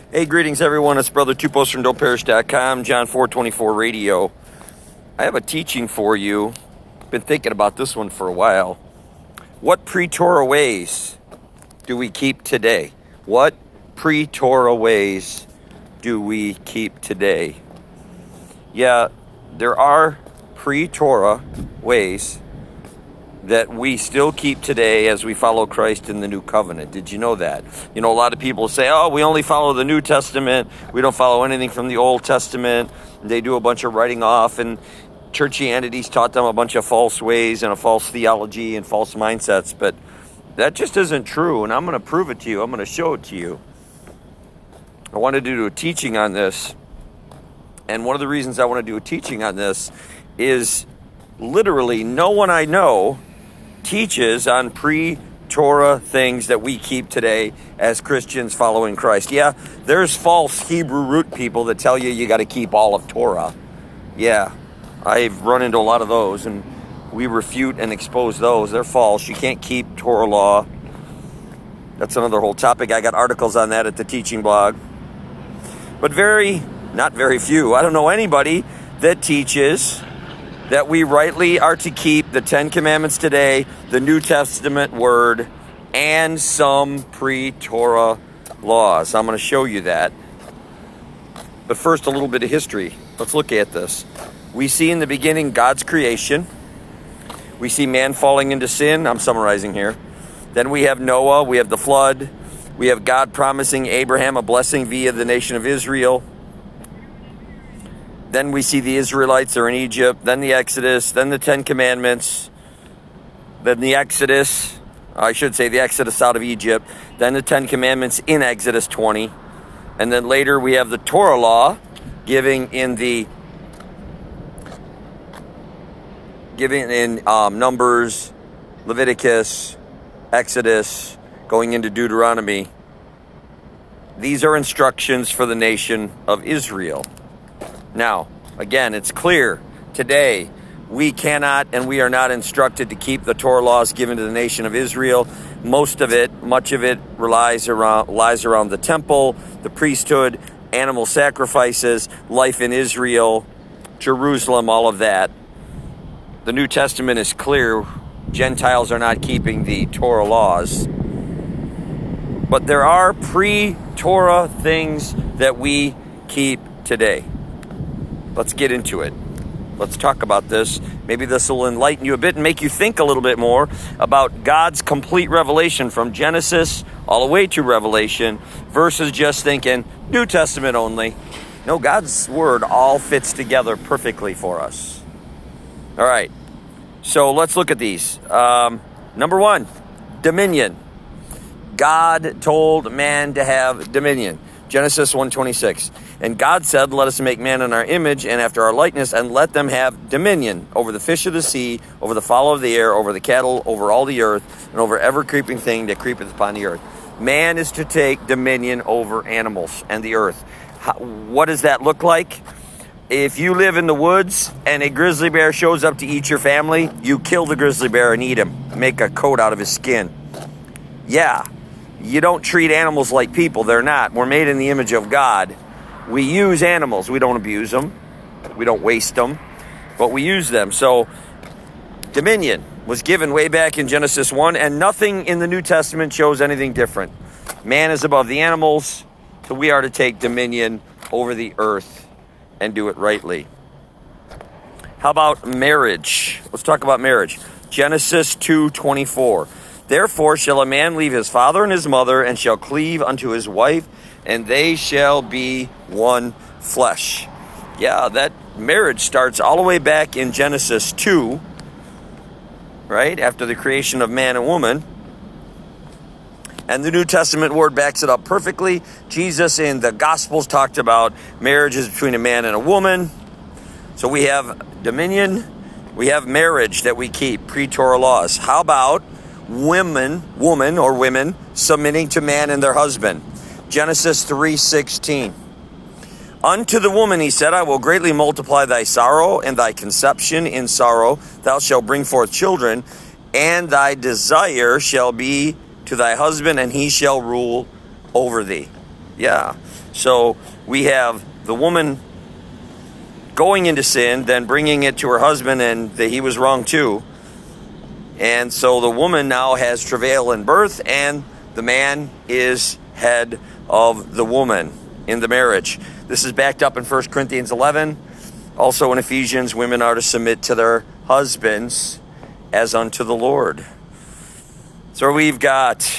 Hey, greetings everyone. It's Brother Two Post from Don'tPerish.com, John 4:24 Radio. I have a teaching for you. Been thinking about this one for a while. What pre-Torah ways do we keep today? What pre-Torah ways do we keep today? Yeah, there are pre-Torah ways that we still keep today as we follow Christ in the New Covenant. Did you know that? You know, a lot of people say, oh, we only follow the New Testament. We don't follow anything from the Old Testament. They do a bunch of writing off, and churchy entities taught them a bunch of false ways and a false theology and false mindsets. But that just isn't true, and I'm going to prove it to you. I'm going to show it to you. I wanted to do a teaching on this, and one of the reasons I want to do a teaching on this is literally no one I know teaches on pre-Torah things that we keep today as Christians following Christ. Yeah, there's false Hebrew root people that tell you got to keep all of Torah. Yeah, I've run into a lot of those, and we refute and expose those. They're false. You can't keep Torah law. That's another whole topic. I got articles on that at the teaching blog. But not very few. I don't know anybody that teaches that we rightly are to keep the Ten Commandments today, the New Testament word, and some pre-Torah laws. I'm going to show you that. But first, a little bit of history. Let's look at this. We see in the beginning God's creation. We see man falling into sin. I'm summarizing here. Then we have Noah. We have the flood. We have God promising Abraham a blessing via the nation of Israel. Then we see the Israelites are in Egypt, then the Exodus, then the Ten Commandments, then the Exodus out of Egypt, then the Ten Commandments in Exodus 20, and then later we have the Torah law giving in Numbers, Leviticus, Exodus, going into Deuteronomy. These are instructions for the nation of Israel. Now, again, it's clear today we cannot and we are not instructed to keep the Torah laws given to the nation of Israel. Much of it lies around the temple, the priesthood, animal sacrifices, life in Israel, Jerusalem, all of that. The New Testament is clear. Gentiles are not keeping the Torah laws. But there are pre-Torah things that we keep today. Let's get into it. Let's talk about this. Maybe this will enlighten you a bit and make you think a little bit more about God's complete revelation from Genesis all the way to Revelation versus just thinking New Testament only. No, God's word all fits together perfectly for us. All right. So let's look at these. Number one, dominion. God told man to have dominion. Genesis 1:26. And God said, let us make man in our image and after our likeness, and let them have dominion over the fish of the sea, over the fowl of the air, over the cattle, over all the earth, and over every creeping thing that creepeth upon the earth. Man is to take dominion over animals and the earth. What does that look like? If you live in the woods and a grizzly bear shows up to eat your family, you kill the grizzly bear and eat him. Make a coat out of his skin. Yeah, you don't treat animals like people. They're not. We're made in the image of God. We use animals. We don't abuse them. We don't waste them. But we use them. So dominion was given way back in Genesis 1, and nothing in the New Testament shows anything different. Man is above the animals, so we are to take dominion over the earth and do it rightly. How about marriage? Let's talk about marriage. Genesis 2:24. Therefore shall a man leave his father and his mother, and shall cleave unto his wife, and they shall be one flesh. Yeah, that marriage starts all the way back in Genesis 2, right? After the creation of man and woman. And the New Testament word backs it up perfectly. Jesus in the Gospels talked about marriages between a man and a woman. So we have dominion. We have marriage that we keep, pre-Torah laws. How about women submitting to man and their husband? Genesis 3:16. Unto the woman he said, I will greatly multiply thy sorrow and thy conception in sorrow. Thou shalt bring forth children, and thy desire shall be to thy husband, and he shall rule over thee. Yeah. So we have the woman going into sin, then bringing it to her husband, and that he was wrong too. And so the woman now has travail in birth, and the man is head of the woman in the marriage. This is backed up in 1 Corinthians 11. Also in Ephesians, women are to submit to their husbands as unto the Lord. So we've got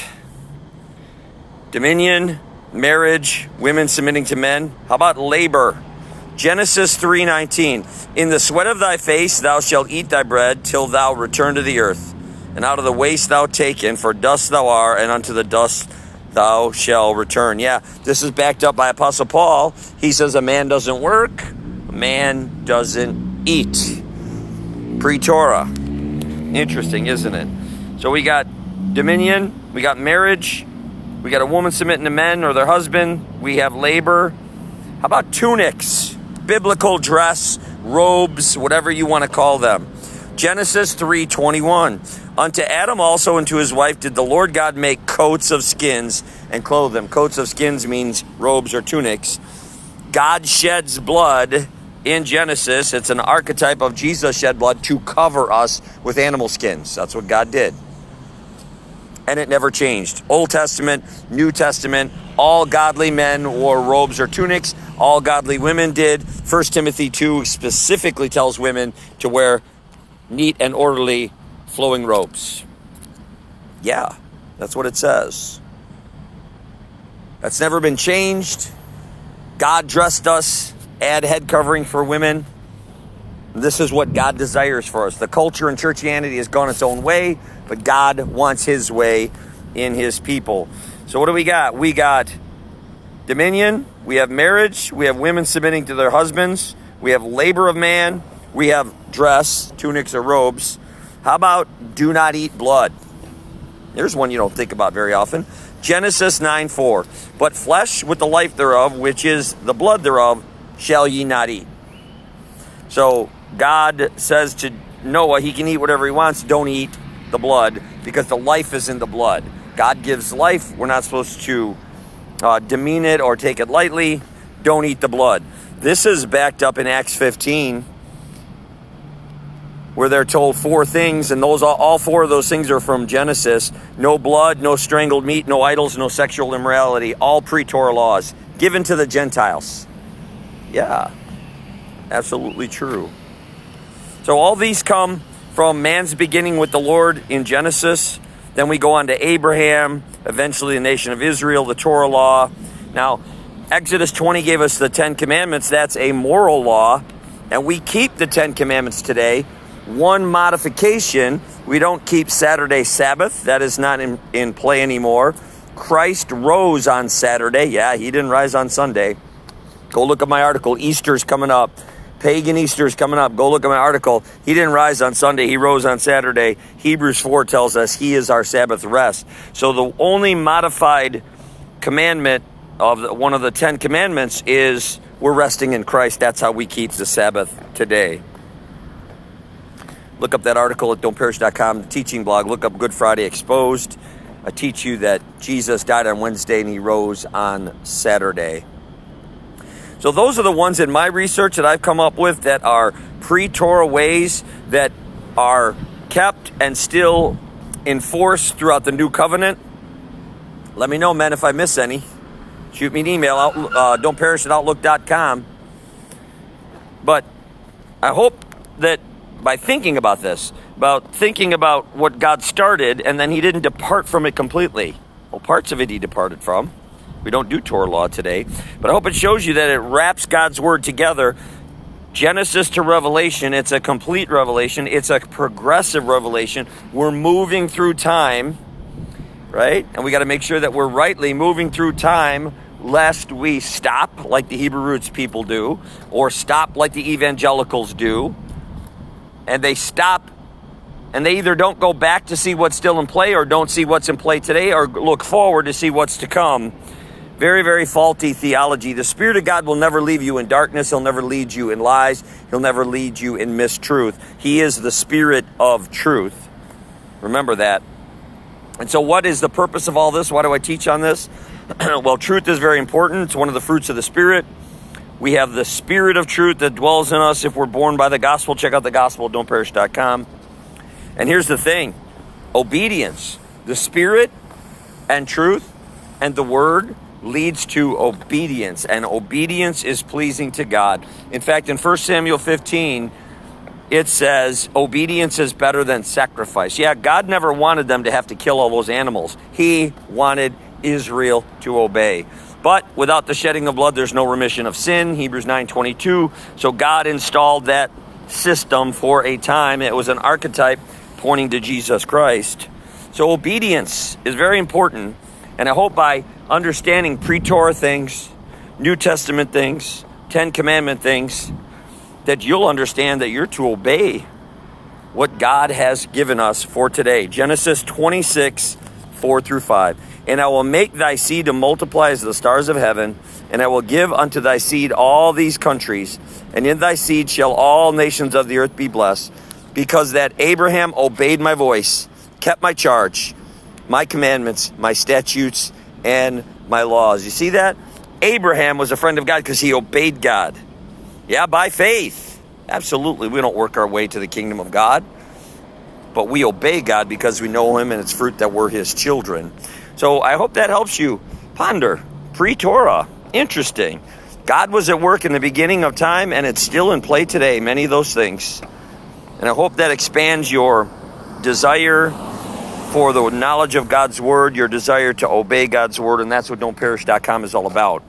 dominion, marriage, women submitting to men. How about labor? Genesis 3:19. In the sweat of thy face thou shalt eat thy bread till thou return to the earth. And out of the waste thou taken, for dust thou art, and unto the dust thou shalt return. Yeah, this is backed up by Apostle Paul. He says a man doesn't work, a man doesn't eat. Pre-Torah. Interesting, isn't it? So we got dominion, we got marriage, we got a woman submitting to men or their husband, we have labor. How about tunics? Biblical dress, robes, whatever you want to call them. Genesis 3:21. Unto Adam also and to his wife did the Lord God make coats of skins and clothe them. Coats of skins means robes or tunics. God sheds blood in Genesis. It's an archetype of Jesus shed blood to cover us with animal skins. That's what God did. And it never changed. Old Testament, New Testament, all godly men wore robes or tunics. All godly women did. 1 Timothy 2 specifically tells women to wear neat and orderly flowing robes. Yeah, that's what it says. That's never been changed. God dressed us, add head covering for women. This is what God desires for us. The culture and churchianity has gone its own way, but God wants his way in his people. So what do we got? We got dominion, we have marriage, we have women submitting to their husbands, we have labor of man, we have dress, tunics or robes. How about do not eat blood? There's one you don't think about very often. Genesis 9:4. But flesh with the life thereof, which is the blood thereof, shall ye not eat. So God says to Noah, he can eat whatever he wants, don't eat the blood, because the life is in the blood. God gives life. We're not supposed to demean it or take it lightly. Don't eat the blood. This is backed up in Acts 15, where they're told 4 things, and those all 4 of those things are from Genesis. No blood, no strangled meat, no idols, no sexual immorality, all pre-Torah laws given to the Gentiles. Yeah, absolutely true. So all these come from man's beginning with the Lord in Genesis. Then we go on to Abraham, eventually the nation of Israel, the Torah law. Now, Exodus 20 gave us the 10 Commandments. That's a moral law, and we keep the 10 Commandments today. One modification, we don't keep Saturday Sabbath. That is not in play anymore. Christ rose on Saturday. Yeah, he didn't rise on Sunday. Go look at my article. Easter's coming up. Pagan Easter's coming up. Go look at my article. He didn't rise on Sunday. He rose on Saturday. Hebrews 4 tells us he is our Sabbath rest. So the only modified commandment of one of the 10 Commandments is we're resting in Christ. That's how we keep the Sabbath today. Look up that article at don'tperish.com, the teaching blog. Look up Good Friday Exposed. I teach you that Jesus died on Wednesday and he rose on Saturday. So those are the ones in my research that I've come up with that are pre-Torah ways that are kept and still enforced throughout the New Covenant. Let me know, men, if I miss any. Shoot me an email, don'tperish@outlook.com. But I hope that by thinking about this, about thinking about what God started, and then he didn't depart from it completely. Well, parts of it he departed from. We don't do Torah law today. But I hope it shows you that it wraps God's word together. Genesis to Revelation, it's a complete revelation. It's a progressive revelation. We're moving through time, right? And we got to make sure that we're rightly moving through time, lest we stop like the Hebrew roots people do, or stop like the evangelicals do. And they stop, and they either don't go back to see what's still in play, or don't see what's in play today, or look forward to see what's to come. Very, very faulty theology. The Spirit of God will never leave you in darkness. He'll never lead you in lies. He'll never lead you in mistruth. He is the Spirit of truth. Remember that. And so what is the purpose of all this? Why do I teach on this? Well, truth is very important. It's one of the fruits of the Spirit. We have the Spirit of truth that dwells in us if we're born by the gospel. Check out the gospel at don'tperish.com. And here's the thing. Obedience. The Spirit and truth and the Word leads to obedience. And obedience is pleasing to God. In fact, in 1 Samuel 15, it says obedience is better than sacrifice. Yeah, God never wanted them to have to kill all those animals. He wanted Israel to obey. But without the shedding of blood, there's no remission of sin, Hebrews 9:22. So God installed that system for a time. It was an archetype pointing to Jesus Christ. So obedience is very important. And I hope by understanding pre-Torah things, New Testament things, Ten Commandment things, that you'll understand that you're to obey what God has given us for today. Genesis 26, 4 through 5. And I will make thy seed to multiply as the stars of heaven, and I will give unto thy seed all these countries, and in thy seed shall all nations of the earth be blessed, because that Abraham obeyed my voice, kept my charge, my commandments, my statutes, and my laws. You see that? Abraham was a friend of God because he obeyed God. Yeah, by faith. Absolutely. We don't work our way to the kingdom of God, but we obey God because we know him and it's fruit that we're his children. So I hope that helps you ponder. Pre-Torah. Interesting. God was at work in the beginning of time and it's still in play today. Many of those things. And I hope that expands your desire for the knowledge of God's word, your desire to obey God's word. And that's what don'tperish.com is all about.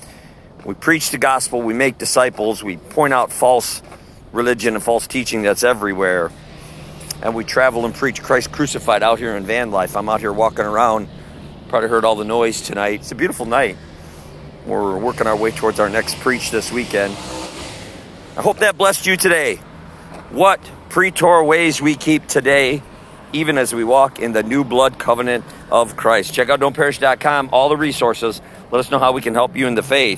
We preach the gospel. We make disciples. We point out false religion and false teaching that's everywhere. And we travel and preach Christ crucified out here in van life. I'm out here walking around. Probably heard all the noise tonight. It's a beautiful night. We're working our way towards our next preach this weekend. I hope that blessed you today. What pre-Torah ways we keep today, even as we walk in the new blood covenant of Christ. Check out don'tperish.com, all the resources. Let us know how we can help you in the faith.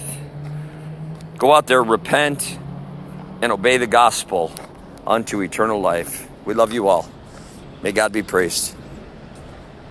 Go out there, repent, and obey the gospel unto eternal life. We love you all. May God be praised.